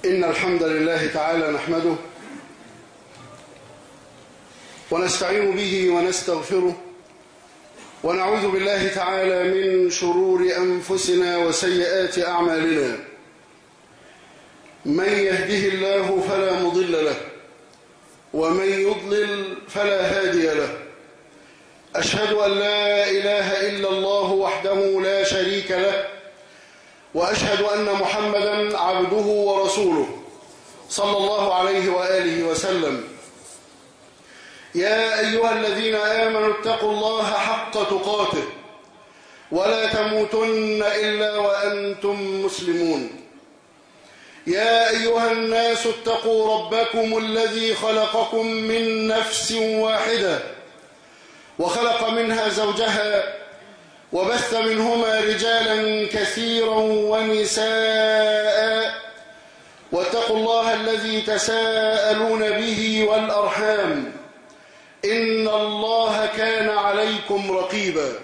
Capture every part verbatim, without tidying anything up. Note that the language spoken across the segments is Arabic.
إن الحمد لله تعالى نحمده ونستعين به ونستغفره ونعوذ بالله تعالى من شرور أنفسنا وسيئات أعمالنا. من يهده الله فلا مضل له ومن يضلل فلا هادي له. أشهد أن لا إله إلا الله وحده لا شريك له، وأشهد أن محمدًا عبده ورسوله صلى الله عليه وآله وسلم. يا أيها الذين آمنوا اتقوا الله حق تقاته ولا تموتن إلا وأنتم مسلمون. يا أيها الناس اتقوا ربكم الذي خلقكم من نفس واحدة وخلق منها زوجها وبث منهما رجالا كثيرا ونساء، واتقوا الله الذي تساءلون به والأرحام إن الله كان عليكم رقيبا.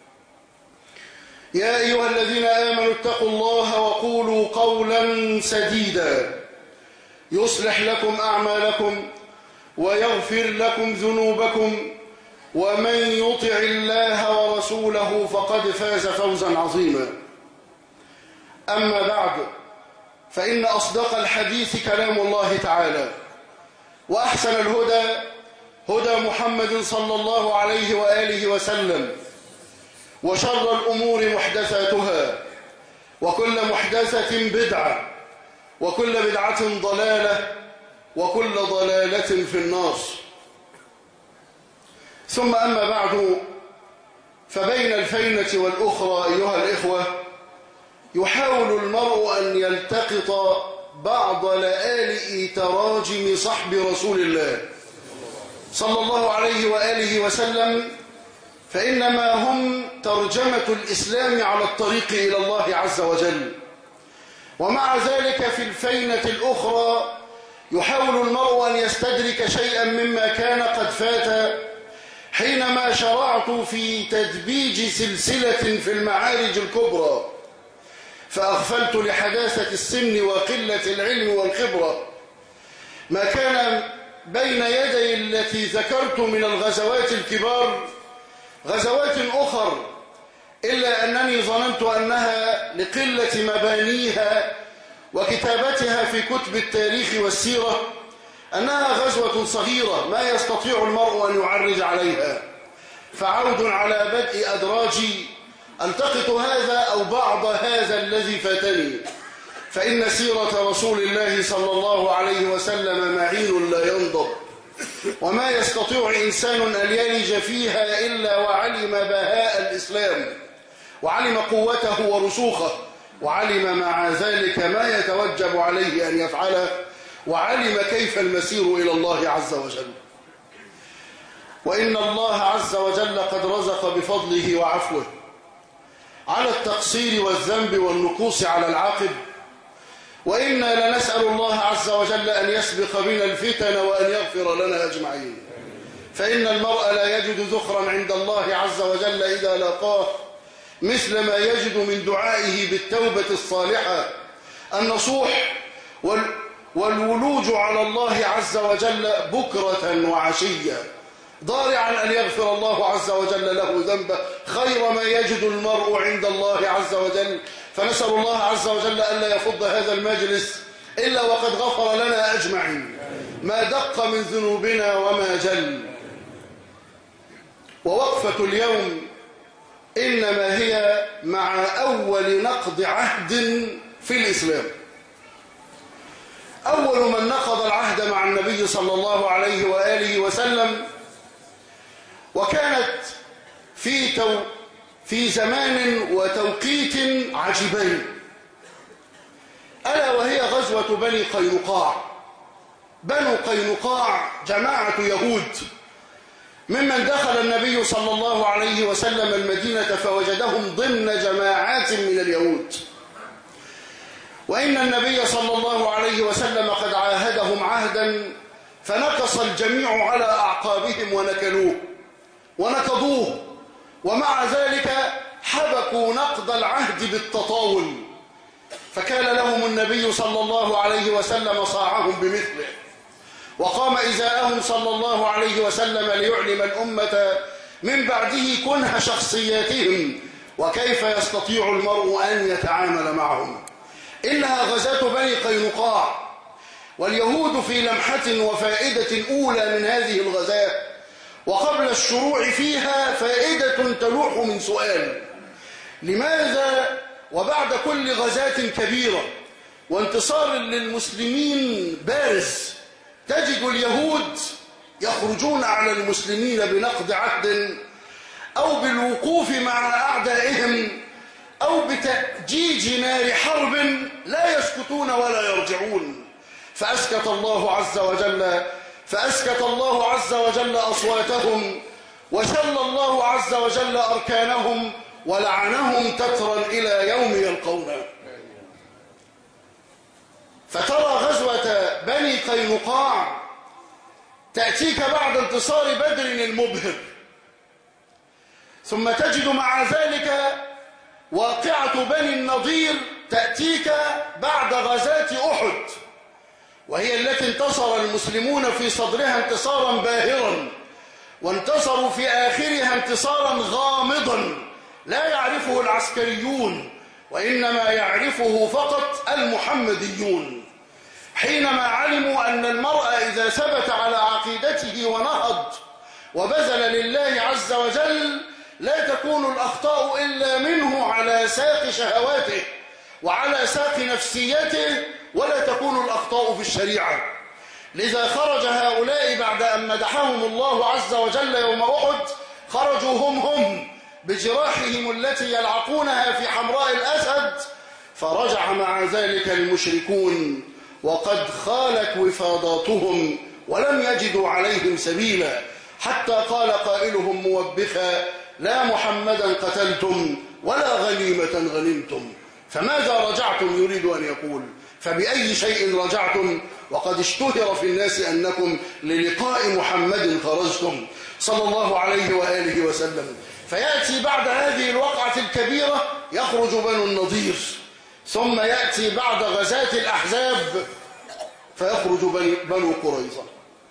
يا أيها الذين آمنوا اتقوا الله وقولوا قولا سديدا يصلح لكم أعمالكم ويغفر لكم ذنوبكم، ومن يطع الله ورسوله فقد فاز فوزا عظيما. أما بعد، فإن أصدق الحديث كلام الله تعالى، وأحسن الهدى هدى محمد صلى الله عليه وآله وسلم، وشر الأمور محدثاتها، وكل محدثة بدعة، وكل بدعة ضلالة، وكل ضلالة في النار. ثم أما بعد، فبين الفينة والأخرى أيها الإخوة يحاول المرء أن يلتقط بعض لآلئ تراجم صحب رسول الله صلى الله عليه وآله وسلم، فإنما هم ترجمة الإسلام على الطريق إلى الله عز وجل. ومع ذلك في الفينة الأخرى يحاول المرء أن يستدرك شيئا مما كان قد فات حينما شرعت في تدبيج سلسلة في المعارج الكبرى، فأغفلت لحداثة السن وقلة العلم والخبرة ما كان بين يدي التي ذكرت من الغزوات الكبار غزوات أخر، إلا أنني ظننت أنها لقلة مبانيها وكتابتها في كتب التاريخ والسيرة أنها غزوة صغيرة ما يستطيع المرء أن يعرج عليها. فعود على بدء أدراجي ألتقط هذا أو بعض هذا الذي فاتني، فإن سيرة رسول الله صلى الله عليه وسلم معين لا ينضب، وما يستطيع إنسان أن يلج فيها إلا وعلم بهاء الإسلام، وعلم قوته ورسوخه، وعلم مع ذلك ما يتوجب عليه أن يفعله، وعلم كيف المسير إلى الله عز وجل. وإن الله عز وجل قد رزق بفضله وعفوه على التقصير والذنب والنقوص على العاقب، وإنا لنسأل الله عز وجل أن يسبق بنا الفتن وأن يغفر لنا أجمعين. فإن المرء لا يجد ذخرا عند الله عز وجل إذا لاقاه مثل ما يجد من دعائه بالتوبة الصالحة النصوح وال والولوج على الله عز وجل بكرة وعشية، ضارعا أن يغفر الله عز وجل له ذنبه خير ما يجد المرء عند الله عز وجل. فنسأل الله عز وجل ألا يفض هذا المجلس إلا وقد غفر لنا أجمعين ما دق من ذنوبنا وما جل. ووقفة اليوم إنما هي مع أول نقض عهد في الإسلام. أول من نقض العهد مع النبي صلى الله عليه وآله وسلم، وكانت في تو في زمان وتوقيت عجيبين، ألا وهي غزوة بني قينقاع. بنو قينقاع جماعة يهود ممن دخل النبي صلى الله عليه وسلم المدينة فوجدهم ضمن جماعات من اليهود، وإن النبي صلى الله عليه وسلم قد عاهدهم عهدا فنكص الجميع على أعقابهم ونكلوه ونكضوه، ومع ذلك حبكوا نقض العهد بالتطاول، فكان لهم النبي صلى الله عليه وسلم صاعهم بمثله، وقام إزاءهم صلى الله عليه وسلم ليعلم الأمة من بعده كنه شخصياتهم وكيف يستطيع المرء أن يتعامل معهم. إنها غزاة بني قينقاع، واليهود في لمحة وفائدة أولى من هذه الغزاة، وقبل الشروع فيها فائدة تلوح من سؤال: لماذا وبعد كل غزاة كبيرة وانتصار للمسلمين بارز تجد اليهود يخرجون على المسلمين بنقض عهد أو بالوقوف مع أعدائهم أو بتأجيج نار حرب لا يسكتون ولا يرجعون؟ فأسكت الله عز وجل فأسكت الله عز وجل أصواتهم، وشل الله عز وجل أركانهم، ولعنهم تترا إلى يوم يلقونه. فترى غزوة بني قينقاع تأتيك بعد انتصار بدر المبهر، ثم تجد مع ذلك واقعة بني النضير تأتيك بعد غزاة أحد، وهي التي انتصر المسلمون في صدرها انتصارا باهرا، وانتصروا في آخرها انتصارا غامضا لا يعرفه العسكريون وإنما يعرفه فقط المحمديون، حينما علموا أن المرء إذا ثبت على عقيدته ونهض وبذل لله عز وجل لا تكون الأخطاء إلا منه على ساق شهواته وعلى ساق نفسيته، ولا تكون الأخطاء في الشريعة. لذا خرج هؤلاء بعد أن مدحهم الله عز وجل يوم أحد، خرجوا هم هم بجراحهم التي يلعقونها في حمراء الأسد، فرجع مع ذلك المشركون وقد خالت وفاضاتهم ولم يجدوا عليهم سبيلا، حتى قال قائلهم موبخا: لا محمدا قتلتم ولا غنيمة غنمتم. فماذا رجعتم يريد أن يقول؟ فبأي شيء رجعتم وقد اشتهر في الناس أنكم للقاء محمد خرجتم صلى الله عليه وآله وسلم. فيأتي بعد هذه الوقعة الكبيرة يخرج بنو النضير، ثم يأتي بعد غزاة الأحزاب فيخرج بنو قريظة.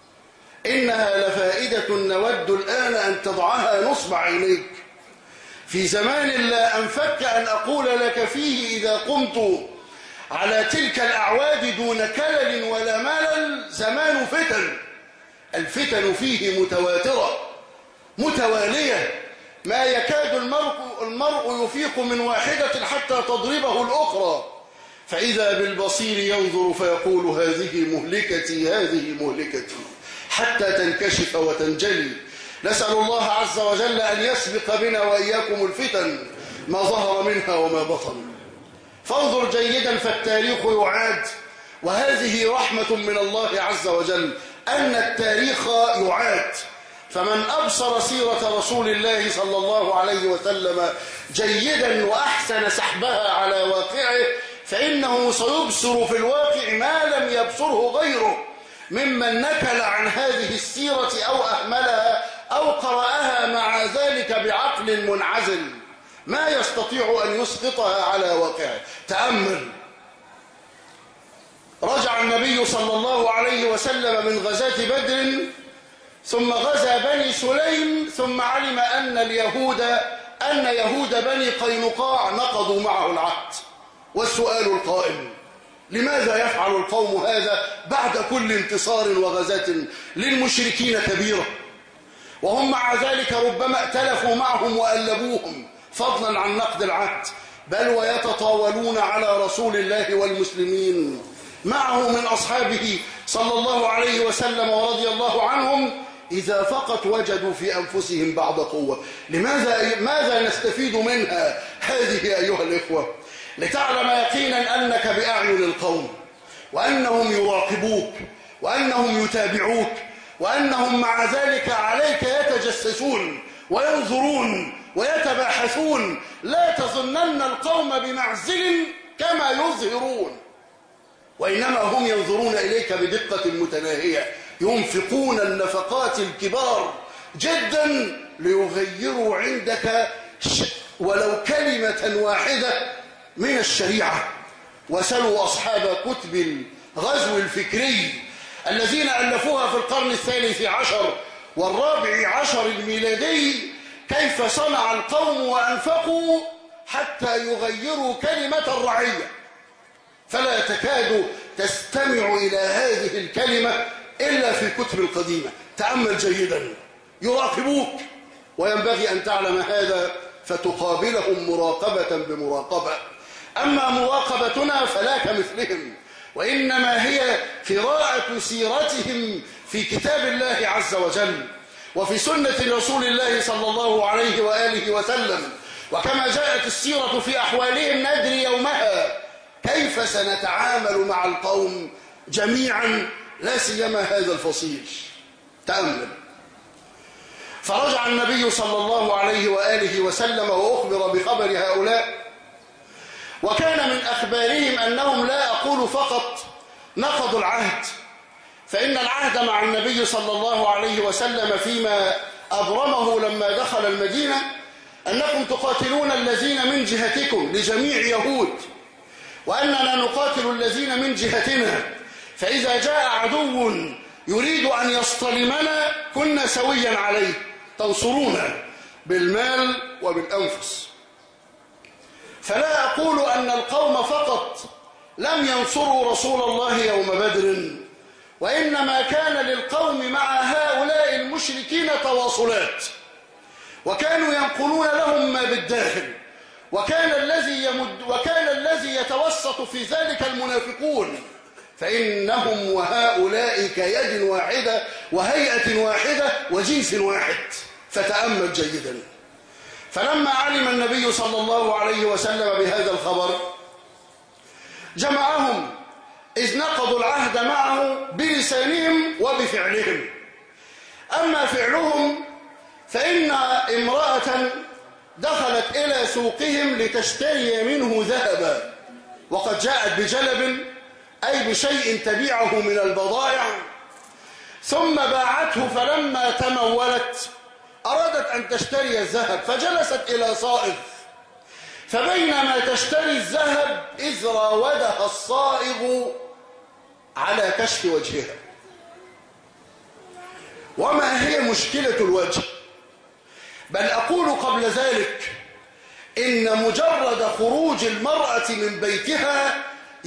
إنها لفائدة نود الآن أن تضعها نصب عينيك في زمان لا أنفك أن أقول لك فيه إذا قمت على تلك الأعواد دون كلل ولا ملل: زمان فتن، الفتن فيه متواترة متوالية، ما يكاد المرء, المرء يفيق من واحدة حتى تضربه الأخرى، فإذا بالبصير ينظر فيقول: هذه مهلكتي هذه مهلكتي، حتى تنكشف وتنجلي. نسأل الله عز وجل أن يسبق بنا وإياكم الفتن ما ظهر منها وما بطن. فانظر جيدا فالتاريخ يعاد، وهذه رحمة من الله عز وجل أن التاريخ يعاد. فمن أبصر سيرة رسول الله صلى الله عليه وسلم جيدا وأحسن سحبها على واقعه فإنه سيبصر في الواقع ما لم يبصره غيره ممن نكل عن هذه السيرة أو أهملها أو قرأها مع ذلك بعقل منعزل، ما يستطيع أن يسقطها على واقعه. تأمل، رجع النبي صلى الله عليه وسلم من غزاة بدر، ثم غزا بني سليم، ثم علم أن اليهود أن يهود بني قينقاع نقضوا معه العهد. والسؤال القائم: لماذا يفعل القوم هذا بعد كل انتصار وغزاة للمشركين كبيرة، وهم مع ذلك ربما ائتلفوا معهم وألبوهم فضلا عن نقض العهد، بل ويتطاولون على رسول الله والمسلمين معه من أصحابه صلى الله عليه وسلم ورضي الله عنهم، إذا فقط وجدوا في أنفسهم بعض قوة. لماذا ماذا نستفيد منها هذه أيها الإخوة؟ لتعلم يقينا أنك بأعين القوم، وأنهم يراقبوك، وأنهم يتابعوك، وأنهم مع ذلك عليك يتجسسون وينظرون ويتباحثون. لا تظنن القوم بمعزل كما يظهرون، وإنما هم ينظرون إليك بدقة متناهية، ينفقون النفقات الكبار جدا ليغيروا عندك ولو كلمة واحدة من الشريعة. وسلوا أصحاب كتب الغزو الفكري الذين ألفوها في القرن الثالث عشر والرابع عشر الميلادي كيف صنع القوم وأنفقوا حتى يغيروا كلمة الرعية، فلا تكاد تستمع إلى هذه الكلمة إلا في الكتب القديمة. تأمل جيدا، يراقبوك، وينبغي أن تعلم هذا فتقابلهم مراقبة بمراقبة. أما مراقبتنا فلا كمثلهم، وإنما هي قراءة سيرتهم في كتاب الله عز وجل وفي سنة رسول الله صلى الله عليه وآله وسلم، وكما جاءت السيرة في أحوالهم ندري يومها كيف سنتعامل مع القوم جميعا، لا سيما هذا الفصيل. تأمل. فرجع النبي صلى الله عليه وآله وسلم وأخبر بخبر هؤلاء، وكان من أخبارهم أنهم لا أقول فقط نقضوا العهد، فإن العهد مع النبي صلى الله عليه وسلم فيما أبرمه لما دخل المدينة أنكم تقاتلون الذين من جهتكم لجميع يهود، وأننا نقاتل الذين من جهتنا، فإذا جاء عدو يريد أن يصطلمنا كنا سويا عليه، تنصرونا بالمال وبالأنفس. فلا أقول أن القوم فقط لم ينصروا رسول الله يوم بدر، وإنما كان للقوم مع هؤلاء المشركين تواصلات، وكانوا ينقلون لهم ما بالداخل، وكان الذي يمد وكان الذي يتوسط في ذلك المنافقون، فإنهم وهؤلاء كيد واحدة وهيئة واحدة وجنس واحد. فتأمل جيدا. فلما علم النبي صلى الله عليه وسلم بهذا الخبر جمعهم، إذ نقضوا العهد معه بلسانهم وبفعلهم. أما فعلهم فإن امرأة دخلت إلى سوقهم لتشتري منه ذهبا، وقد جاءت بجلب أي بشيء تبيعه من البضائع، ثم باعته، فلما تمولت أرادت أن تشتري الذهب فجلست إلى صائغ، فبينما تشتري الذهب إذ راودها الصائغ على كشف وجهها. وما هي مشكلة الوجه؟ بل أقول قبل ذلك إن مجرد خروج المرأة من بيتها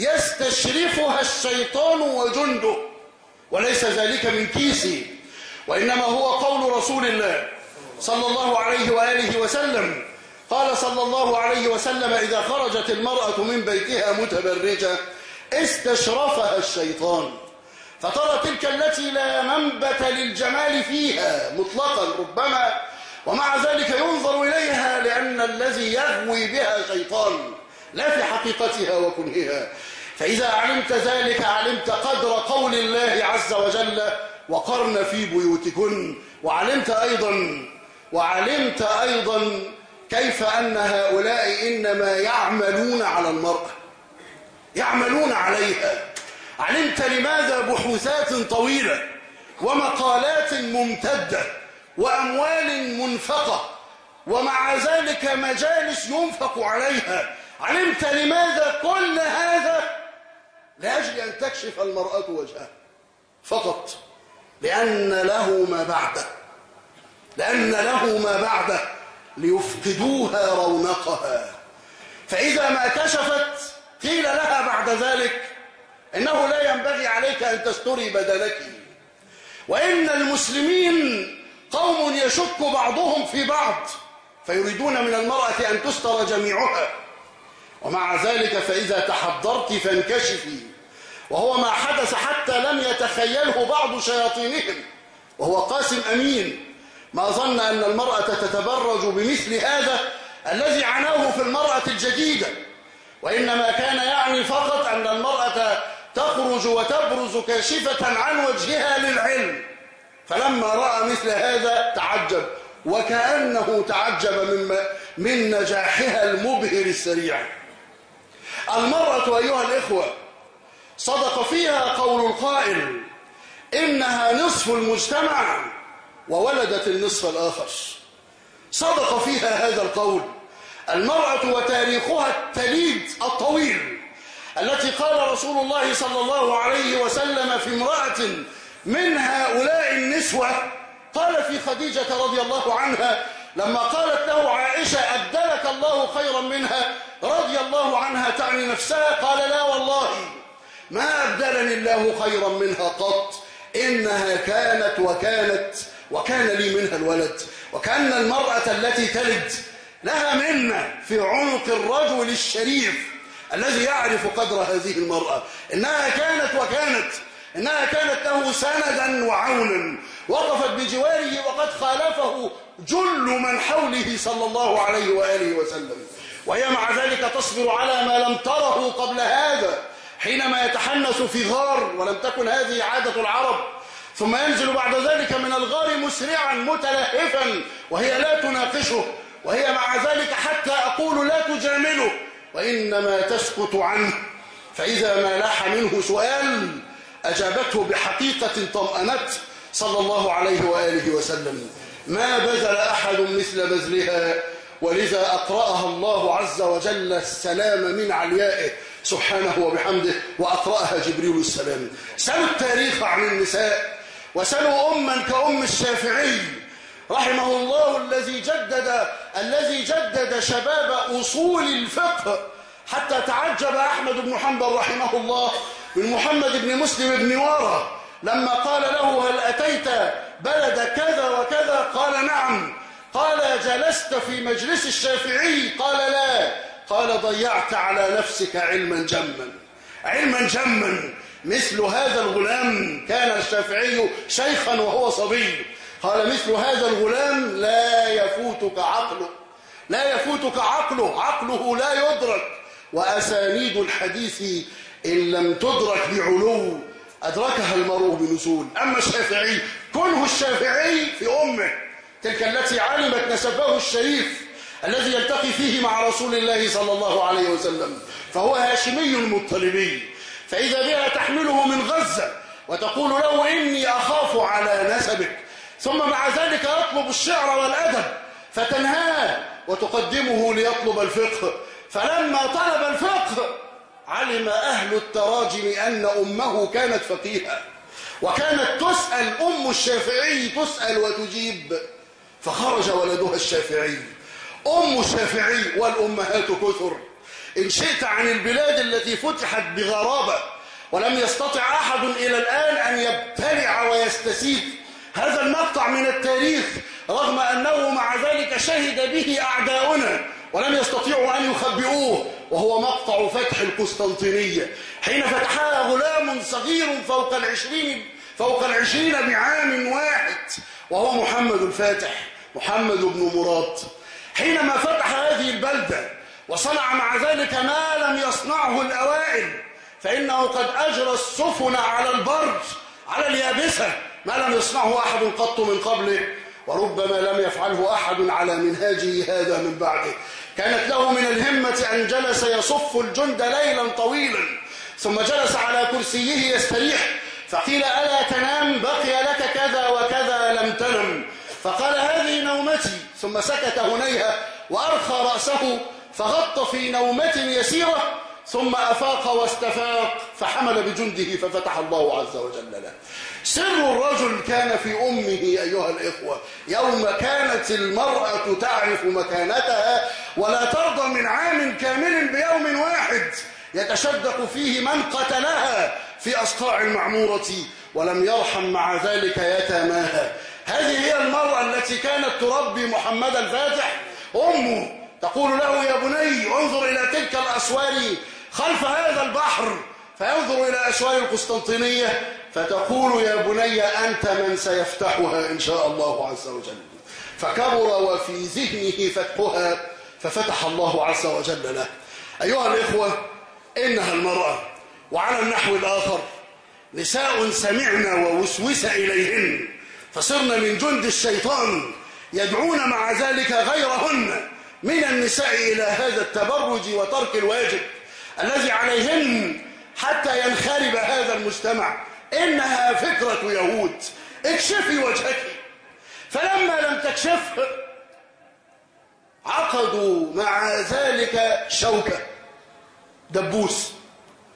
يستشرفها الشيطان وجنده، وليس ذلك من كيسي، وإنما هو قول رسول الله صلى الله عليه وآله وسلم. قال صلى الله عليه وسلم: إذا خرجت المرأة من بيتها متبرجة استشرفها الشيطان، فترى تلك التي لا منبت للجمال فيها مطلقا ربما، ومع ذلك ينظر إليها لأن الذي يغوي بها شيطان لا في حقيقتها وكنهها. فإذا علمت ذلك علمت قدر قول الله عز وجل: وقرن في بيوتكن، وعلمت أيضا وعلمت أيضا كيف أن هؤلاء إنما يعملون على المرأة، يعملون عليها. علمت لماذا بحوثات طويلة ومقالات ممتدة وأموال منفقة، ومع ذلك مجالس ينفق عليها. علمت لماذا كل هذا؟ لأجل أن تكشف المرأة وجهها فقط، لأن له ما بعده، لأن له ما بعده ليفقدوها رونقها. فإذا ما كشفت قيل لها بعد ذلك إنه لا ينبغي عليك أن تستري بدنك، وإن المسلمين قوم يشك بعضهم في بعض، فيريدون من المرأة أن تستر جميعها، ومع ذلك فإذا تحضرت فانكشفي. وهو ما حدث حتى لم يتخيله بعض شياطينهم، وهو قاسم أمين، ما ظن أن المرأة تتبرج بمثل هذا الذي عناه في المرأة الجديدة، وإنما كان يعني فقط أن المرأة تخرج وتبرز كاشفة عن وجهها للعلم. فلما رأى مثل هذا تعجب، وكأنه تعجب من, من نجاحها المبهر السريع. المرأة أيها الإخوة صدق فيها قول القائل: إنها نصف المجتمع وولدت النصف الآخر. صدق فيها هذا القول. المرأة وتاريخها التليد الطويل التي قال رسول الله صلى الله عليه وسلم في امرأة من هؤلاء النسوة، قال في خديجة رضي الله عنها لما قالت له عائشة أبدلك الله خيرا منها رضي الله عنها تعني نفسها، قال لا والله ما أبدلني الله خيرا منها قط، إنها كانت وكانت وكان لي منها الولد. وكأن المرأة التي تلد لها منة في عنق الرجل الشريف الذي يعرف قدر هذه المرأة، إنها كانت وكانت إنها كانت له سندا وعونا، وقفت بجواره وقد خالفه جل من حوله صلى الله عليه وآله وسلم، وهي مع ذلك تصبر على ما لم تره قبل هذا حينما يتحنس في غار، ولم تكن هذه عادة العرب، ثم ينزل بعد ذلك من الغار مسرعا متلهفا وهي لا تناقشه، وهي مع ذلك حتى أقول لا تجامله وإنما تسكت عنه، فإذا ما لاح منه سؤال أجابته بحقيقة طمأنت صلى الله عليه وآله وسلم. ما بذل أحد مثل بذلها، ولذا أقرأها الله عز وجل السلام من عليائه سبحانه وبحمده، وأقرأها جبريل السلام. سلوا التاريخ عن النساء، وسلوا أما كأم الشافعي رحمه الله الذي جدد الذي جدد شباب أصول الفقه، حتى تعجب أحمد بن حنبل رحمه الله من محمد بن مسلم بن وارى لما قال له هل أتيت بلد كذا وكذا؟ قال نعم. قال جلست في مجلس الشافعي؟ قال لا. قال ضيعت على نفسك علما جما علما جما مثل هذا الغلام. كان الشافعي شيخا وهو صبي. قال مثل هذا الغلام لا يفوتك عقله لا يفوتك عقله عقله لا يدرك، وأسانيد الحديث إن لم تدرك بعلو أدركها المرء بنزول. أما الشافعي كنه الشافعي في أمه تلك التي علمت نسبه الشريف الذي يلتقي فيه مع رسول الله صلى الله عليه وسلم، فهو هاشمي مطلبي، فإذا بها تحمله من غزة وتقول له إني أخاف على نسبك، ثم مع ذلك يطلب الشعر والأدب فتنهاه وتقدمه ليطلب الفقه. فلما طلب الفقه علم أهل التراجم أن أمه كانت فقيهة، وكانت تسأل أم الشافعي تسأل وتجيب، فخرج ولدها الشافعي. أم الشافعي والأمهات كثر. إن شئت عن البلاد التي فتحت بغرابة ولم يستطع أحد إلى الآن أن يبتلع ويستسيد هذا المقطع من التاريخ، رغم أنه مع ذلك شهد به أعداؤنا ولم يستطيعوا أن يخبئوه، وهو مقطع فتح القسطنطينية حين فتحها غلام صغير فوق العشرين فوق العشرين بعام واحد، وهو محمد الفاتح محمد بن مراد. حينما فتح هذه البلدة وصنع مع ذلك ما لم يصنعه الأوائل، فإنه قد أجرى السفن على البر على اليابسة ما لم يصنعه أحد قط من قبله، وربما لم يفعله أحد على منهاجه هذا من بعده. كانت له من الهمة أن جلس يصف الجند ليلا طويلا، ثم جلس على كرسيه يستريح، فقيل ألا تنام؟ بقي لك كذا وكذا لم تنم. فقال هذه نومتي، ثم سكت هنيها وأرخى رأسه فغط في نومة يسيرة، ثم أفاق واستفاق فحمل بجنده ففتح الله عز وجل له. سر الرجل كان في أمه أيها الإخوة. يوم كانت المرأة تعرف مكانتها ولا ترضى من عام كامل بيوم واحد يتشدق فيه من قتلها في أصقاع المعمورة ولم يرحم مع ذلك يتاماها. هذه هي المرأة التي كانت تربي محمد الفاتح. أمه تقول له يا بني انظر إلى تلك الأسوار خلف هذا البحر، فينظر إلى أسوار القسطنطينية فتقول يا بني أنت من سيفتحها إن شاء الله عز وجل. فكبر وفي ذهنه فتحها ففتح الله عز وجل له. أيها الإخوة، إنها المرأة. وعلى النحو الآخر نساء سمعنا ووسوس إليهن فصرنا من جند الشيطان يدعون مع ذلك غيرهن من النساء إلى هذا التبرج وترك الواجب الذي عليهن حتى ينخرب هذا المجتمع. إنها فكرة يهود. اكشفي وجهك. فلما لم تكشفه عقدوا مع ذلك شوكة دبوس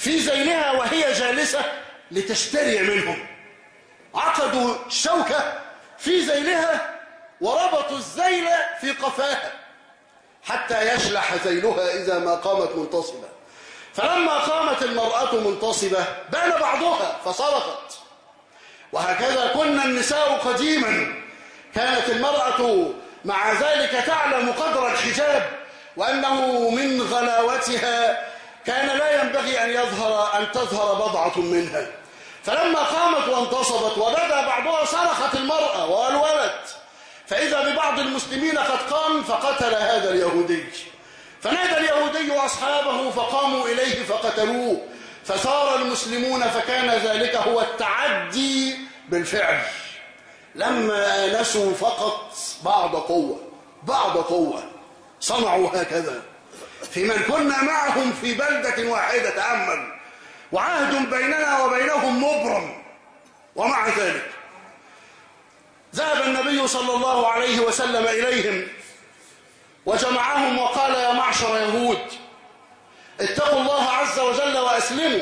في ذيلها وهي جالسة لتشتري منهم. عقدوا الشوكة في ذيلها وربطوا الذيل في قفاها حتى يشلح ذيلها إذا ما قامت منتصبة. فلما قامت المرأة منتصبة بان بعضها فصرخت. وهكذا كنا النساء قديما، كانت المرأة مع ذلك تعلم قدر الحجاب وأنه من غلاوتها كان لا ينبغي أن يظهر أن تظهر بضعة منها. فلما قامت وانتصبت وبدا بعضها صرخت المرأة والولد، فإذا ببعض المسلمين قد قام فقتل هذا اليهودي. فنادى اليهودي أصحابه فقاموا إليه فقتلوه، فثار المسلمون، فكان ذلك هو التعدي بالفعل. لما آنسوا فقط بعض قوة بعض قوة صنعوا هكذا في من كنا معهم في بلدة واحدة. تأمل، وعهد بيننا وبينهم مبرم، ومع ذلك ذهب النبي صلى الله عليه وسلم إليهم وجمعهم وقال: يا معشر يهود، اتقوا الله عز وجل وأسلموا،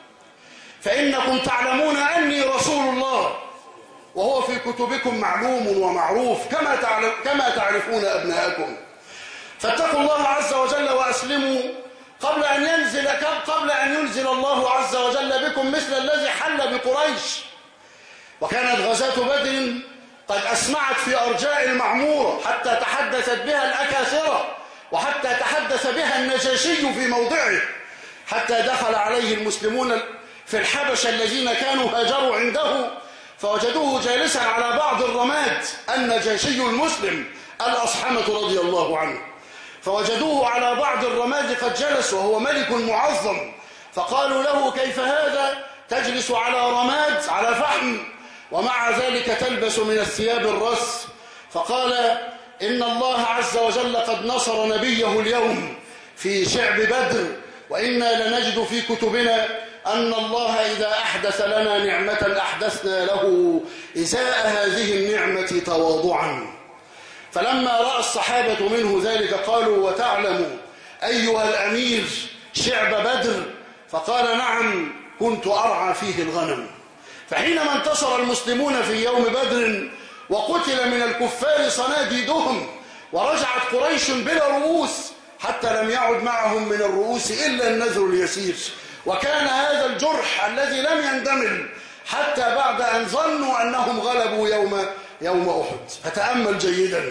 فإنكم تعلمون أني رسول الله، وهو في كتبكم معلوم ومعروف كما كما تعرفون أبناءكم. فاتقوا الله عز وجل وأسلموا قبل أن ينزل قبل أن ينزل الله عز وجل بكم مثل الذي حل بقريش. وكانت غزاة بدر قد أسمعت في أرجاء المعمورة حتى تحدثت بها الأكاثرة، وحتى تحدث بها النجاشي في موضعه، حتى دخل عليه المسلمون في الحبشة الذين كانوا هاجروا عنده فوجدوه جالسا على بعض الرماد، النجاشي المسلم الأصحمة رضي الله عنه، فوجدوه على بعض الرماد قد جلس وهو ملك معظم، فقالوا له: كيف هذا تجلس على رماد على فحم ومع ذلك تلبس من الثياب الرس؟ فقال: إن الله عز وجل قد نصر نبيه اليوم في شعب بدر، وإنا لنجد في كتبنا أن الله إذا أحدث لنا نعمة أحدثنا له إزاء هذه النعمة تواضعا. فلما رأى الصحابة منه ذلك قالوا: وتعلم أيها الأمير شعب بدر؟ فقال: نعم، كنت أرعى فيه الغنم. فحينما انتصر المسلمون في يوم بدر وقتل من الكفار صناديدهم ورجعت قريش بلا رؤوس، حتى لم يعد معهم من الرؤوس إلا النذر اليسير، وكان هذا الجرح الذي لم يندمل حتى بعد أن ظنوا أنهم غلبوا يوم يوم أحد. فتأمل جيدا،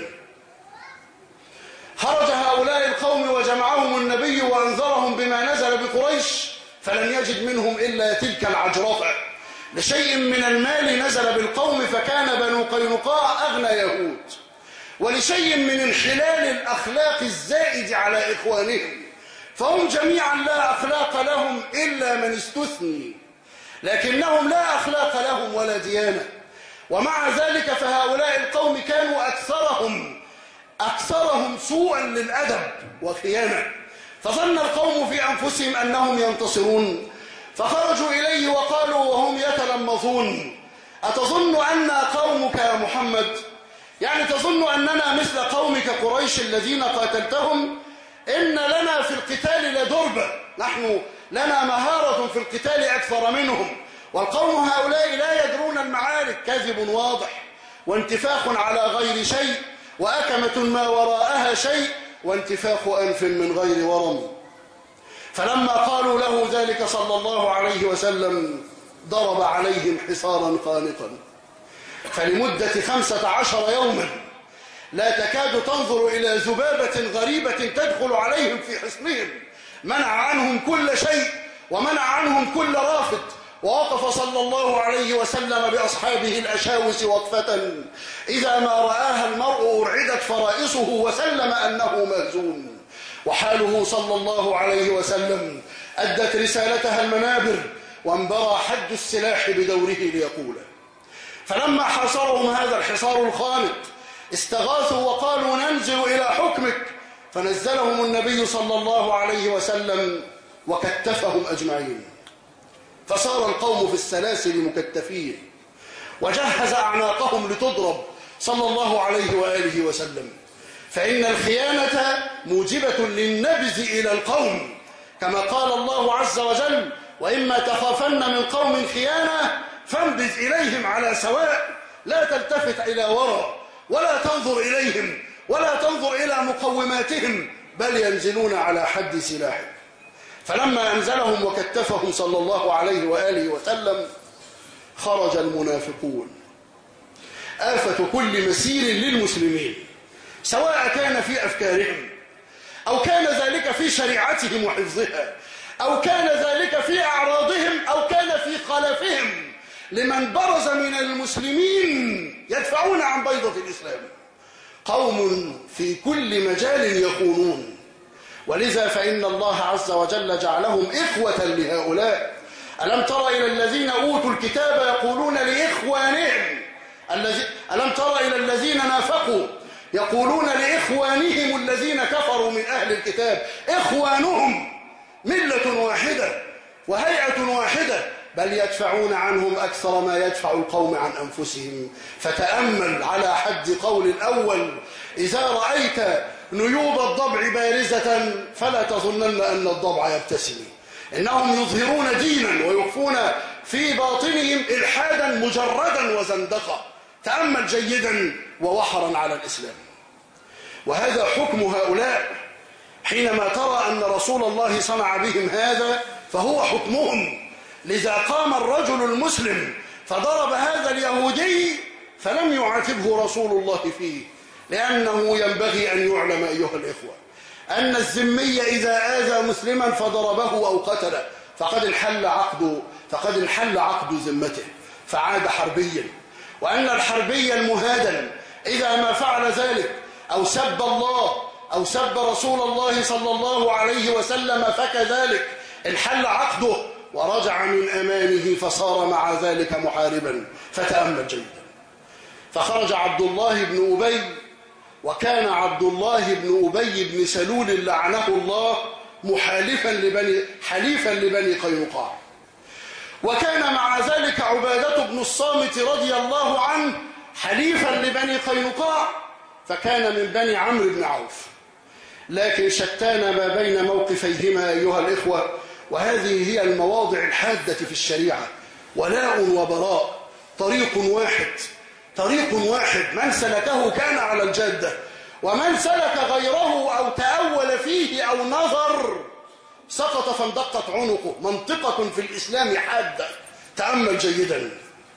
خرج هؤلاء القوم وجمعهم النبي وأنذرهم بما نزل بقريش، فلم يجد منهم إلا تلك العجرفة. لشيء من المال نزل بالقوم فكان بنو قينقاع أغنى يهود، ولشيء من انحلال الأخلاق الزائد على إخوانهم، فهم جميعا لا أخلاق لهم إلا من استثني، لكنهم لا أخلاق لهم ولا ديانة. ومع ذلك فهؤلاء القوم كانوا أكثرهم أكثرهم سوءا للأدب وخيانة، فظن القوم في أنفسهم أنهم ينتصرون، فخرجوا إليه وقالوا وهم يتلمظون: أتظن أن قومك يا محمد، يعني تظن أننا مثل قومك قريش الذين قاتلتهم؟ إن لنا في القتال لدربة، نحن لنا مهارة في القتال أكثر منهم، والقوم هؤلاء لا يدرون المعارك. كذب واضح وانتفاخ على غير شيء، وأكمة ما وراءها شيء، وانتفاخ أنف من غير ورم. فلما قالوا له ذلك صلى الله عليه وسلم ضرب عليهم حصارا خانقا، فلمدة خمسة عشر يوما لا تكاد تنظر إلى ذبابة غريبة تدخل عليهم في حصنهم. منع عنهم كل شيء ومنع عنهم كل رافد، ووقف صلى الله عليه وسلم بأصحابه الأشاوس وقفة إذا ما رآها المرء أرعدت فرائصه وسلم أنه مهزوم. وحاله صلى الله عليه وسلم أدت رسالتها المنابر، وانبرى حد السلاح بدوره ليقوله. فلما حاصرهم هذا الحصار الخانق استغاثوا وقالوا: ننزل إلى حكمك، فنزلهم النبي صلى الله عليه وسلم وكتفهم أجمعين، فصار القوم في السلاسل مكتفين، وجهز أعناقهم لتضرب صلى الله عليه وآله وسلم. فإن الخيانة موجبة للنبذ إلى القوم، كما قال الله عز وجل: وإما تخافن من قوم خيانة فانبذ إليهم على سواء، لا تلتفت إلى وراء ولا تنظر إليهم ولا تنظر إلى مقوماتهم، بل ينزلون على حد سلاحهم. فلما أنزلهم وكتفهم صلى الله عليه وآله وسلم خرج المنافقون، آفة كل مسير للمسلمين، سواء كان في أفكارهم أو كان ذلك في شريعتهم وحفظها أو كان ذلك في أعراضهم أو كان في خلفهم لمن برز من المسلمين يدفعون عن بيضة الإسلام. قوم في كل مجال يخونون، ولذا فإن الله عز وجل جعلهم إخوة لهؤلاء. ألم تر إلى الذين أوتوا الكتاب يقولون لإخوانهم ألم تر إلى الذين نافقوا يقولون لإخوانهم الذين كفروا من أهل الكتاب إخوانهم ملة واحدة وهيئة واحدة، بل يدفعون عنهم أكثر ما يدفع القوم عن أنفسهم. فتأمل على حد قول الأول: إذا رأيت نيوض الضبع بارزة فلا تظنن أن الضبع يبتسم. إنهم يظهرون دينا ويخفون في باطنهم إلحادا مجردا وزندقة. تأمل جيدا ووحرا على الإسلام. وهذا حكم هؤلاء، حينما ترى أن رسول الله صنع بهم هذا فهو حكمهم. لذا قام الرجل المسلم فضرب هذا اليهودي فلم يعاتبه رسول الله فيه، لأنه ينبغي أن يعلم أيها الإخوة أن الذمي إذا آذى مسلما فضربه أو قتله فقد انحل عقد فقد انحل عقد ذمته فعاد حربيا، وأن الحربي المهادن إذا ما فعل ذلك أو سب الله أو سب رسول الله صلى الله عليه وسلم فكذلك انحل عقده ورجع من أمانه فصار مع ذلك محاربا. فتأمل جيدا. فخرج عبد الله بن أبي، وكان عبد الله بن أبي بن سلول لعنه الله محالفا لبني حليفا لبني قينقاع، وكان مع ذلك عبادة بن الصامت رضي الله عنه حليفا لبني قينقاع، فكان من بني عمرو بن عوف. لكن شتان ما بين موقفيهما أيها الإخوة، وهذه هي المواضع الحادة في الشريعة. ولاء وبراء، طريق واحد طريق واحد، من سلكه كان على الجادة، ومن سلك غيره أو تأول فيه أو نظر سقط فاندقت عنقه. منطقة في الإسلام حادة. تأمل جيدا.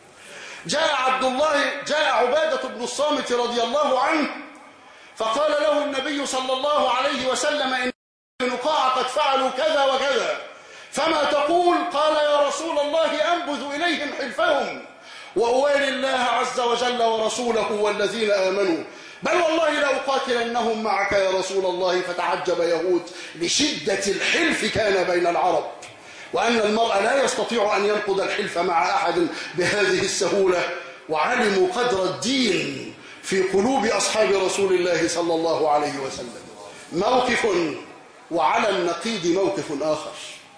جاء عبد الله جاء عبادة بن الصامت رضي الله عنه فقال له النبي صلى الله عليه وسلم: إن قينقاع قد فعلوا كذا وكذا، فما تقول؟ قال: يا رسول الله أنبذ إليهم حلفهم وأوالي الله عز وجل ورسوله والذين آمنوا، بل والله لأقاتلنهم معك يا رسول الله. فتعجب يهود لشدة الحلف كان بين العرب، وأن المرء لا يستطيع أن ينقض الحلف مع أحد بهذه السهولة، وعلموا قدر الدين في قلوب أصحاب رسول الله صلى الله عليه وسلم. موقف، وعلى النقيض موقف آخر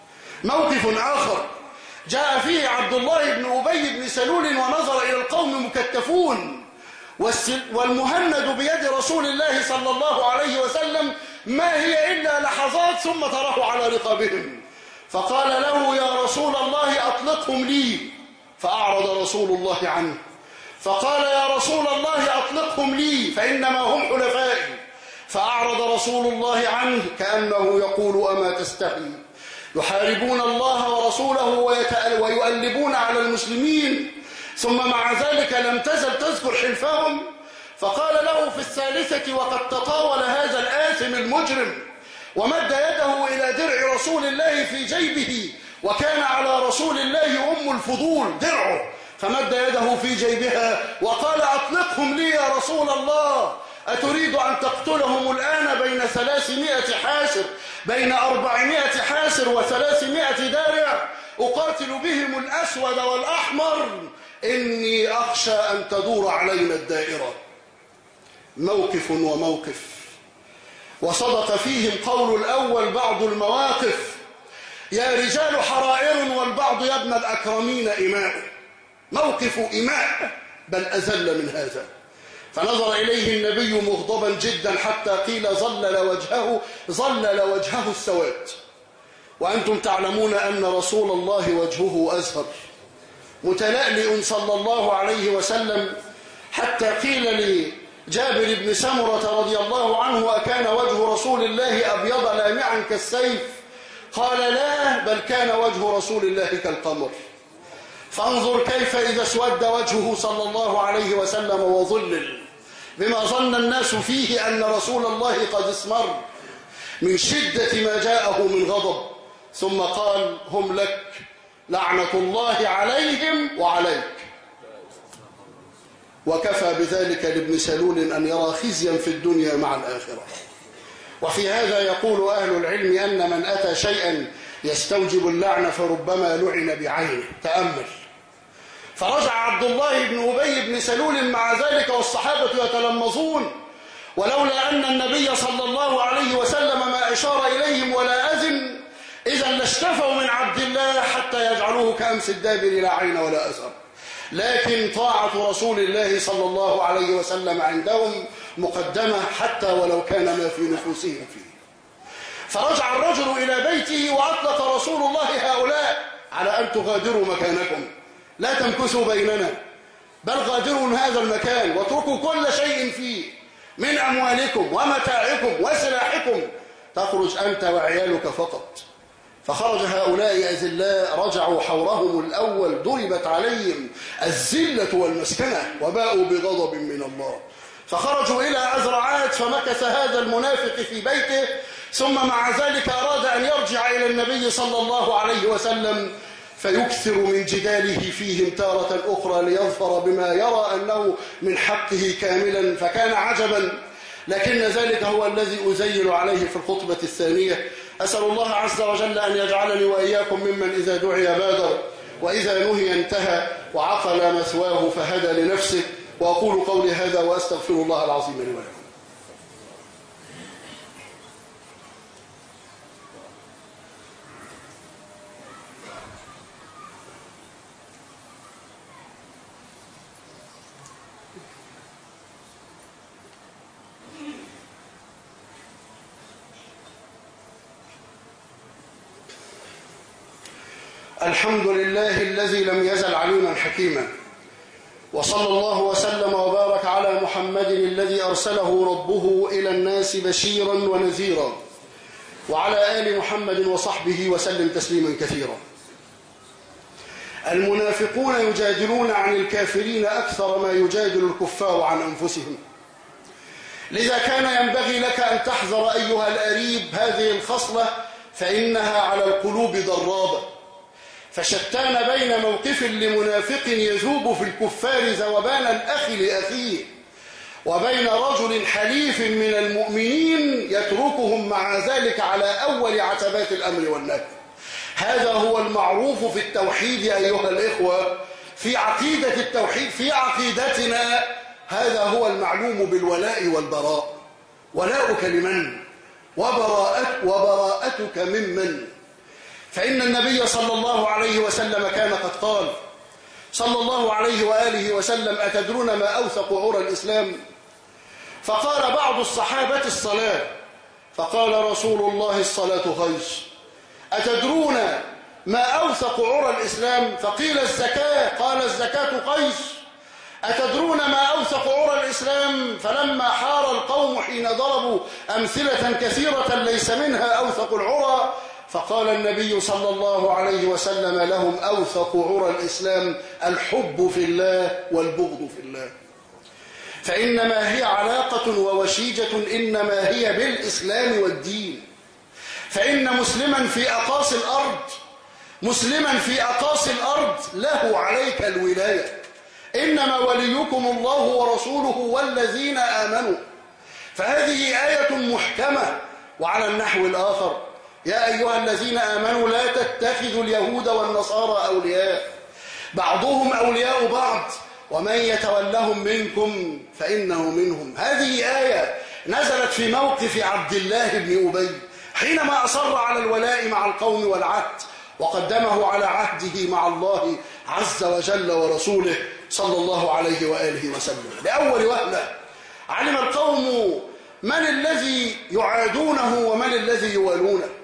موقف آخر جاء فيه عبد الله بن أبي بن سلول ونظر إلى القوم مكتفون والمهند بيد رسول الله صلى الله عليه وسلم ما هي إلا لحظات ثم تراه على رقابهم، فقال له: يا رسول الله أطلقهم لي، فأعرض رسول الله عنه. فقال: يا رسول الله أطلقهم لي فإنما هم حلفائي، فأعرض رسول الله عنه كأنه يقول: أما تستحي؟ يحاربون الله ورسوله ويؤلبون على المسلمين، ثم مع ذلك لم تزل تذكر حلفهم. فقال له في الثالثة وقد تطاول هذا الآثم المجرم ومد يده إلى درع رسول الله في جيبه، وكان على رسول الله أم الفضول درعه، فمد يده في جيبها وقال: أطلقهم لي يا رسول الله، أتريد أن تقتلهم الآن بين ثلاثمائة حاسر بين أربعمائة حاسر وثلاثمائة دارع، أقاتل بهم الأسود والأحمر، إني أخشى أن تدور علينا الدائرة. موقف وموقف، وصدق فيهم قول الأول بعض المواقف: يا رجال حرائر والبعض يا ابن الأكرمين إماء. موقف إماء، بل أذل من هذا. فنظر إليه النبي مغضبا جدا حتى قيل ظلل وجهه ظلل وجهه السواد. وأنتم تعلمون أن رسول الله وجهه أزهر متلألئ صلى الله عليه وسلم، حتى قيل لجابر بن سمرة رضي الله عنه: أكان وجه رسول الله أبيض لامعا كالسيف؟ قال: لا، بل كان وجه رسول الله كالقمر. فانظر كيف إذا اسود وجهه صلى الله عليه وسلم وظلل بما ظن الناس فيه أن رسول الله قد اسمر من شدة ما جاءه من غضب، ثم قال: هم لك لعنة الله عليهم وعليك. وكفى بذلك لابن سلول أن يرى خزيا في الدنيا مع الآخرة. وفي هذا يقول أهل العلم أن من أتى شيئا يستوجب اللعنة فربما لعن بعينه. تأمل. فرجع عبد الله بن أبي بن سلول مع ذلك والصحابة يتلمظون، ولولا أن النبي صلى الله عليه وسلم ما أشار إليهم ولا أذن إذا لاشتفوا من عبد الله حتى يجعلوه كأمس الدابر لا عين ولا أثر. لكن طاعة رسول الله صلى الله عليه وسلم عندهم مقدمة حتى ولو كان ما في نفوسهم فيه. فرجع الرجل إلى بيته وأطلق رسول الله هؤلاء على أن تغادروا مكانكم، لا تمكثوا بيننا، بل غادروا هذا المكان واتركوا كل شيء فيه من أموالكم ومتاعكم وسلاحكم، تخرج أنت وعيالك فقط. فخرج هؤلاء أذلاء رجعوا حورهم الأول ضربت عليهم الذلة والمسكنة وباءوا بغضب من الله. فخرجوا إلى أزرعات فمكث هذا المنافق في بيته، ثم مع ذلك أراد أن يرجع إلى النبي صلى الله عليه وسلم فيكثر من جداله فيهم تارة أخرى ليظفر بما يرى أنه من حقه كاملا. فكان عجبا، لكن ذلك هو الذي أزيل عليه في الخطبة الثانية. أسأل الله عز وجل أن يجعلني وإياكم ممن إذا دعي بادر وإذا نهي انتهى وعقل مثواه فهدى لنفسه. وأقول قولي هذا وأستغفر الله العظيم لي ولكم. الحمد لله الذي لم يزل عليما حكيما، وصلى الله وسلم وبارك على محمد الذي أرسله ربه إلى الناس بشيرا ونذيرا، وعلى آل محمد وصحبه وسلم تسليما كثيرا. المنافقون يجادلون عن الكافرين أكثر ما يجادل الكفار عن أنفسهم، لذا كان ينبغي لك أن تحذر أيها الأريب هذه الخصلة، فإنها على القلوب ضرابة. فشتان بين موقف لمنافق يذوب في الكفار ذوبان الأخ لأخيه، وبين رجل حليف من المؤمنين يتركهم مع ذلك على أول عتبات الأمر والنهي. هذا هو المعروف في التوحيد أيها الإخوة، في عقيدة التوحيد، في عقيدتنا هذا هو المعلوم بالولاء والبراء. ولاؤك لمن؟ وبراءت وبراءتك ممن؟ فإن النبي صلى الله عليه وسلم كان قد قال صلى الله عليه وآله وسلم: أتدرون ما أوثق عرى الإسلام؟ فقال بعض الصحابة: الصلاة. فقال رسول الله: الصلاة خير. أتدرون ما أوثق عرى الإسلام؟ فقيل: الزكاة. قال: الزكاة خير. أتدرون ما أوثق عرى الإسلام؟ فلما حار القوم حين ضربوا أمثلة كثيرة ليس منها أوثق العرى، فقال النبي صلى الله عليه وسلم لهم: أوثق عرى الإسلام الحب في الله والبغض في الله. فإنما هي علاقة ووشيجة إنما هي بالإسلام والدين. فإن مسلما في أقاصي الأرض مسلما في أقاصي الأرض له عليك الولاية، إنما وليكم الله ورسوله والذين آمنوا. فهذه آية محكمة. وعلى النحو الآخر: يا أيها الذين آمنوا لا تتخذوا اليهود والنصارى أولياء بعضهم أولياء بعض ومن يتولهم منكم فإنه منهم. هذه آية نزلت في موقف عبد الله بن أبي حينما أصر على الولاء مع القوم والعهد وقدمه على عهده مع الله عز وجل ورسوله صلى الله عليه وآله وسلم. لأول وهلة علم القوم من الذي يعادونه ومن الذي يوالونه،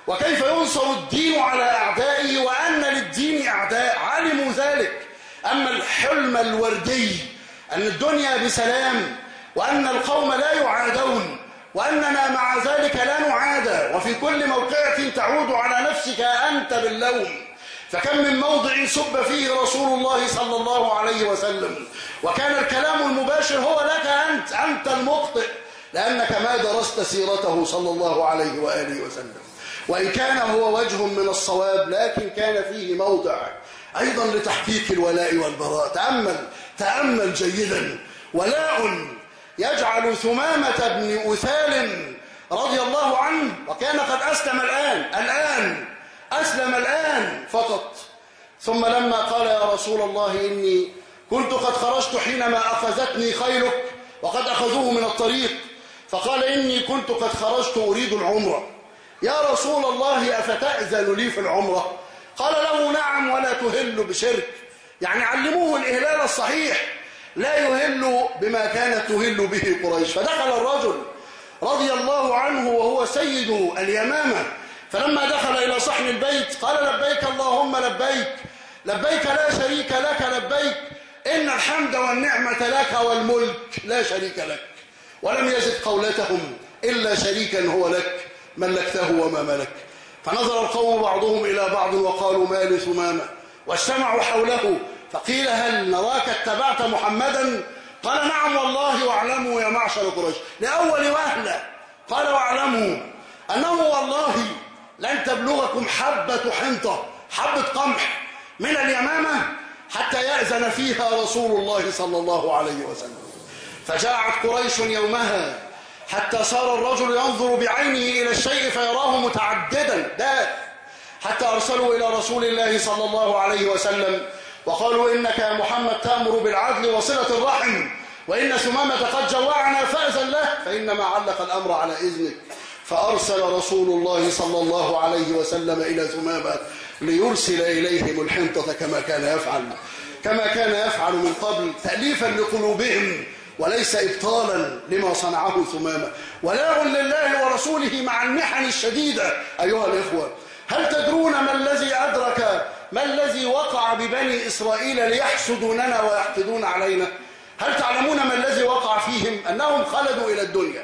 وكيف ينصر الدين على أعدائه وأن للدين أعداء، علموا ذلك. أما الحلم الوردي أن الدنيا بسلام وأن القوم لا يعادون وأننا مع ذلك لا نعادى، وفي كل موقعة تعود على نفسك أنت باللوم. فكم من موضع سب فيه رسول الله صلى الله عليه وسلم، وكان الكلام المباشر هو لك أنت، أنت المخطئ، لأنك ما درست سيرته صلى الله عليه وآله وسلم. وإن كان هو وجه من الصواب لكن كان فيه موضع أيضا لتحقيق الولاء والبراء. تأمل تأمل جيدا. ولاء يجعل ثمامة بن أثال رضي الله عنه، وكان قد أسلم الآن الآن أسلم الآن فقط، ثم لما قال يا رسول الله إني كنت قد خرجت حينما أخذتني خيلك وقد أخذوه من الطريق، فقال إني كنت قد خرجت أريد العمرة، يا رسول الله أفتأذن لي في العمرة؟ قال له نعم، ولا تهل بشرك، يعني علموه الإهلال الصحيح، لا يهل بما كانت تهل به قريش. فدخل الرجل رضي الله عنه وهو سيد اليمامة، فلما دخل إلى صحن البيت قال لبيك اللهم لبيك، لبيك لا شريك لك لبيك، إن الحمد والنعمة لك والملك لا شريك لك. ولم يزد قولتهم إلا شريكا هو لك ملكته وما ملك. فنظر القوم بعضهم إلى بعض وقالوا ما لثمامة، واجتمعوا حوله، فقيل هل نراك اتبعت محمدا؟ قال نعم والله، واعلموا يا معشر قريش، لأول وهلة قال واعلموا أنه والله لن تبلغكم حبة حنطة، حبة قمح من اليمامة حتى يأذن فيها رسول الله صلى الله عليه وسلم. فجاعت قريش يومها حتى صار الرجل ينظر بعينه إلى الشيء فيراه متعددا داء، حتى أرسلوا إلى رسول الله صلى الله عليه وسلم وقالوا إنك يا محمد تأمر بالعدل وصلة الرحم، وإن ثمامة قد جوعنا فأذن له، فإنما علق الأمر على إذنك. فأرسل رسول الله صلى الله عليه وسلم إلى ثمامة ليرسل إليهم الحنطة كما كان يفعل كما كان يفعل من قبل، تأليفا لقلوبهم وليس إبطالا لما صنعه ثمامة. ولاء لله ورسوله مع المحن الشديدة. أيها الإخوة، هل تدرون ما الذي أدرك ما الذي وقع ببني إسرائيل ليحسدوننا ويحقدون علينا؟ هل تعلمون ما الذي وقع فيهم؟ أنهم خلدوا إلى الدنيا،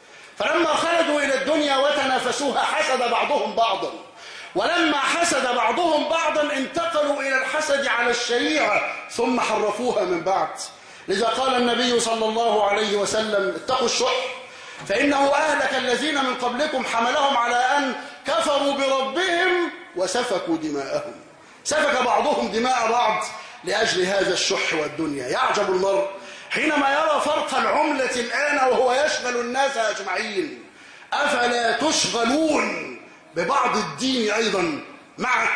فلما خلدوا إلى الدنيا وتنافسوها حسد بعضهم بعضا، ولما حسد بعضهم بعضا انتقلوا إلى الحسد على الشريعة ثم حرفوها من بعد. لذا قال النبي صلى الله عليه وسلم اتقوا الشح فإنه أهلك الذين من قبلكم، حملهم على أن كفروا بربهم وسفكوا دماءهم. سفك بعضهم دماء بعض لأجل هذا الشح والدنيا. يعجب المرء حينما يرى فرق العملة الآن وهو يشغل الناس أجمعين. أفلا تشغلون ببعض الدين أيضا معه؟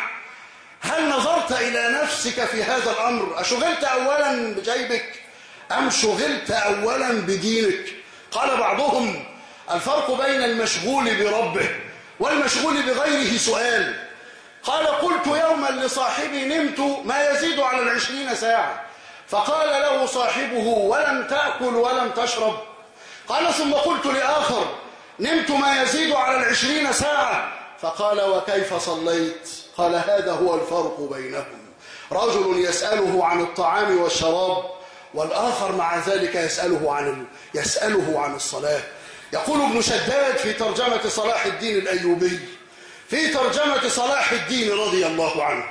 هل نظرت إلى نفسك في هذا الأمر؟ أشغلت أولا بجيبك أم شغلت أولا بدينك؟ قال بعضهم الفرق بين المشغول بربه والمشغول بغيره سؤال. قال قلت يوما لصاحبي نمت ما يزيد على العشرين ساعة، فقال له صاحبه ولم تأكل ولم تشرب؟ قال ثم قلت لآخر نمت ما يزيد على العشرين ساعة، فقال وكيف صليت؟ قال هذا هو الفرق بينهم. رجل يسأله عن الطعام والشراب والآخر مع ذلك يسأله عن يسأله عن الصلاة. يقول ابن شداد في ترجمة صلاح الدين الأيوبي في ترجمة صلاح الدين رضي الله عنه،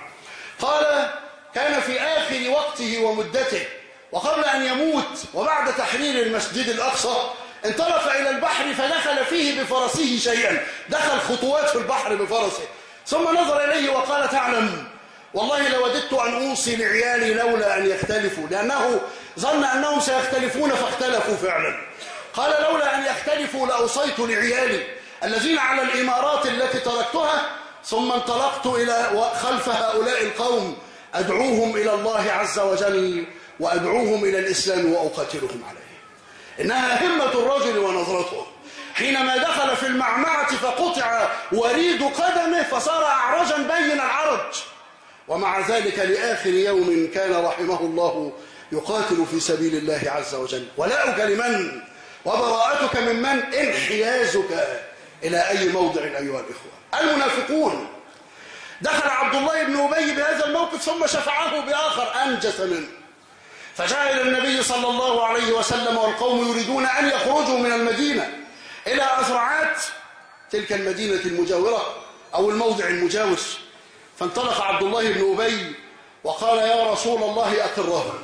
قال كان في آخر وقته ومدته وقبل أن يموت وبعد تحرير المسجد الأقصى انطلق إلى البحر فدخل فيه بفرسه شيئا، دخل خطوات في البحر بفرسه، ثم نظر إليه وقال تعلم والله لوددت أن أوصي لعيالي لولا أن يختلفوا، لأنه ظن أنهم سيختلفون فاختلفوا فعلا. قال لولا أن يختلفوا لأوصيت لعيالي الذين على الإمارات التي تركتها، ثم انطلقت إلى خلف هؤلاء القوم أدعوهم إلى الله عز وجل وأدعوهم إلى الإسلام وأقاتلهم عليه. إنها همة الرجل ونظرته. حينما دخل في المعمعة فقطع وريد قدمه فصار أعرجا بين العرج، ومع ذلك لآخر يوم كان رحمه الله يقاتل في سبيل الله عز وجل. ولاؤك لمن؟ وبراءتك من من؟ انحيازك إلى أي موضع أيها الإخوة؟ المنافقون. دخل عبد الله بن أبي بهذا الموقف ثم شفعه بآخر أنجس منه، فجاء إلى النبي صلى الله عليه وسلم والقوم يريدون أن يخرجوا من المدينة إلى أزرعات تلك المدينة المجاورة أو الموضع المجاور. فانطلق عبد الله بن أبي وقال يا رسول الله أقرهم،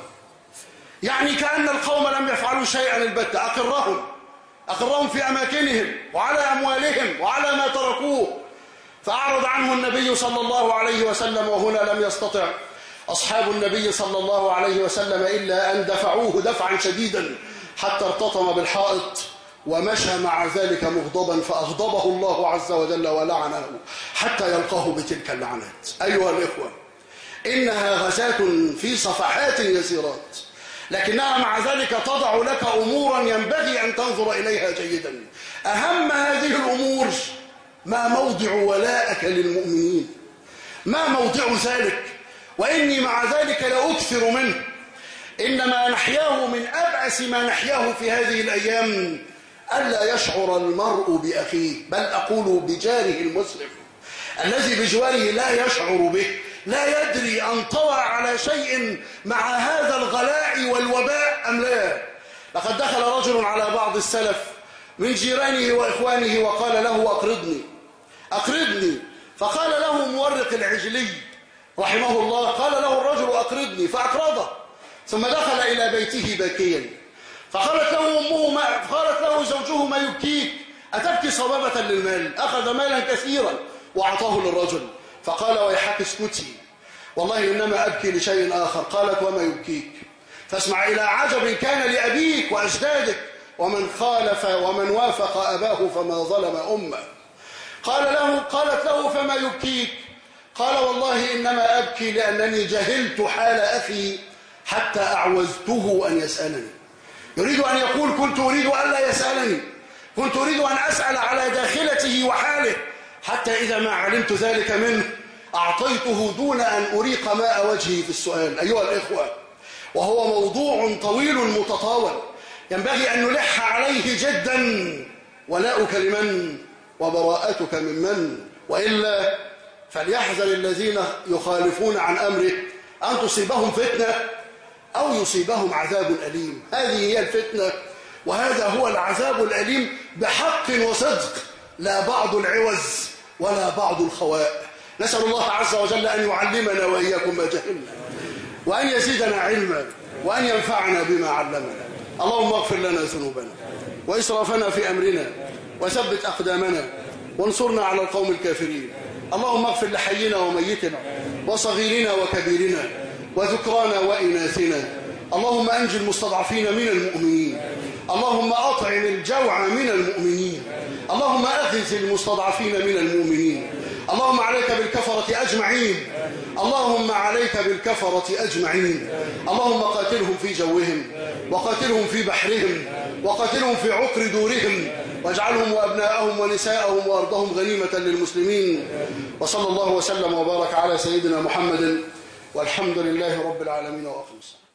يعني كأن القوم لم يفعلوا شيئا البتة، أقرهم أقرهم في أماكنهم وعلى أموالهم وعلى ما تركوه. فأعرض عنه النبي صلى الله عليه وسلم، وهنا لم يستطع أصحاب النبي صلى الله عليه وسلم إلا أن دفعوه دفعا شديدا حتى ارتطم بالحائط ومشى مع ذلك مغضبا، فأغضبه الله عز وجل ولعنه حتى يلقاه بتلك اللعنات. أيها الإخوة، إنها غزاة في صفحات يسيرات، لكنها مع ذلك تضع لك أمورا ينبغي أن تنظر إليها جيدا. أهم هذه الأمور ما موضع ولائك للمؤمنين، ما موضع ذلك، وإني مع ذلك لأكثر منه. إنما نحياه من أبأس ما نحياه في هذه الأيام ألا يشعر المرء بأخيه، بل أقول بجاره المسلم الذي بجواره لا يشعر به، لا يدري أن طوى على شيء مع هذا الغلاء والوباء أم لا. لقد دخل رجل على بعض السلف من جيرانه وإخوانه وقال له أقرضني أقرضني فقال له مورق العجلي رحمه الله، قال له الرجل أقرضني فأقرضه، ثم دخل إلى بيته باكيا، فقالت له أمه ما قالت له زوجه ما يبكيك؟ أتبكي صبابة للمال؟ أخذ مالا كثيرا وأعطاه للرجل، فقال ويحك اسكتي، والله إنما أبكي لشيء آخر. قالت وما يبكيك؟ فاسمع إلى عجب كان لأبيك وأجدادك، ومن خالف ومن وافق أباه فما ظلم أمه. قال له قالت له فما يبكيك؟ قال والله إنما أبكي لأنني جهلت حال أخي حتى أعوزته أن يسألني. يريد أن يقول كنت أريد أن لا يسألني، كنت أريد أن أسأل على داخلته وحاله، حتى إذا ما علمت ذلك منه أعطيته دون أن أريق ماء وجهي في السؤال. أيها الإخوة، وهو موضوع طويل متطاول ينبغي أن نلح عليه جدا. ولاؤك لمن وبراءتك ممن؟ وإلا فليحذر الذين يخالفون عن أمره أن تصيبهم فتنة أو يصيبهم عذاب أليم. هذه هي الفتنة وهذا هو العذاب الأليم بحق وصدق، لا بعض العوز ولا بعض الخواء. نسأل الله عز وجل أن يعلمنا وإياكم ما جهلنا، وأن يزيدنا علما، وأن ينفعنا بما علمنا. اللهم اغفر لنا ذنوبنا وإسرافنا في أمرنا، وثبت أقدامنا، وانصرنا على القوم الكافرين. اللهم اغفر لحينا وميتنا وصغيرنا وكبيرنا وذكرانا وإناثنا. اللهم أنجي المستضعفين من المؤمنين، اللهم أطعم الجوع من المؤمنين، اللهم أغث المستضعفين من المؤمنين. اللهم عليك بالكفرة أجمعين، اللهم عليك بالكفرة أجمعين. اللهم قاتلهم في جوهم، وقاتلهم في بحرهم، وقاتلهم في عقر دورهم، واجعلهم وأبناءهم ونساءهم وأرضهم غنيمة للمسلمين. وصلى الله وسلم وبارك على سيدنا محمد، والحمد لله رب العالمين. وأقم الصلاة.